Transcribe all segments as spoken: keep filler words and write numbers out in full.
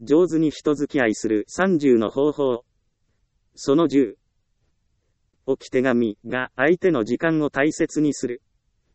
上手に人付き合いするさんじゅうの方法。そのじゅう。置き手紙が相手の時間を大切にする。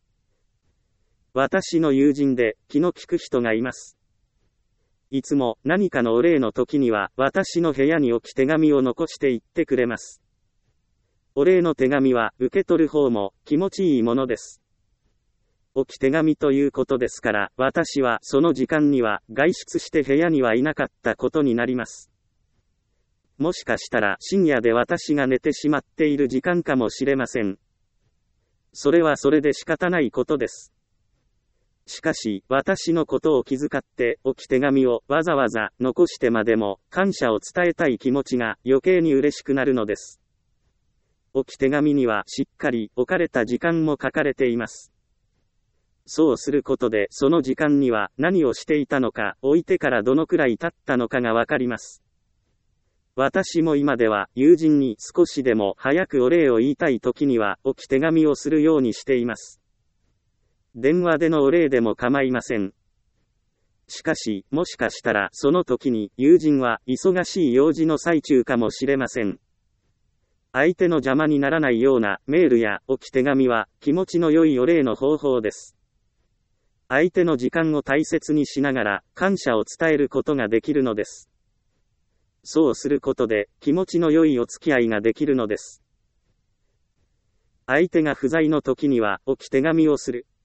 私の友人で気の利く人がいます。いつも何かのお礼の時には私の部屋に置き手紙を残していってくれます。お礼の手紙は受け取る方も気持ちいいものです。置き手紙ということですから、私はその時間には外出して部屋にはいなかったことになります。もしかしたら深夜で私が寝てしまっている時間かもしれません。それはそれで仕方ないことです。しかし、私のことを気遣って置き手紙をわざわざ残してまでも感謝を伝えたい気持ちが余計に嬉しくなるのです。置き手紙にはしっかり置かれた時間も書かれています。そうすることでその時間には何をしていたのか、置いてからどのくらい経ったのかがわかります。私も今では友人に少しでも早くお礼を言いたい時には置き手紙をするようにしています。電話でのお礼でも構いません。しかし、もしかしたらその時に友人は忙しい用事の最中かもしれません。相手の邪魔にならないようなメールや置き手紙は気持ちの良いお礼の方法です。相手の時間を大切にしながら感謝を伝えることができるのです。そうすることで気持ちの良いお付き合いができるのです。相手が不在の時には置き手紙をする。